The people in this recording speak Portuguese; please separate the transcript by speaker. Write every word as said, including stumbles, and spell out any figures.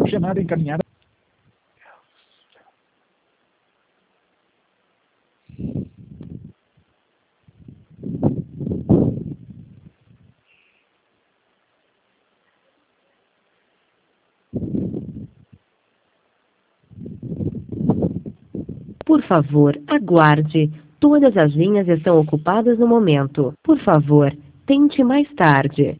Speaker 1: chamada encaminhada.
Speaker 2: Por favor, aguarde. Todas as linhas estão ocupadas no momento. Por favor, tente mais tarde.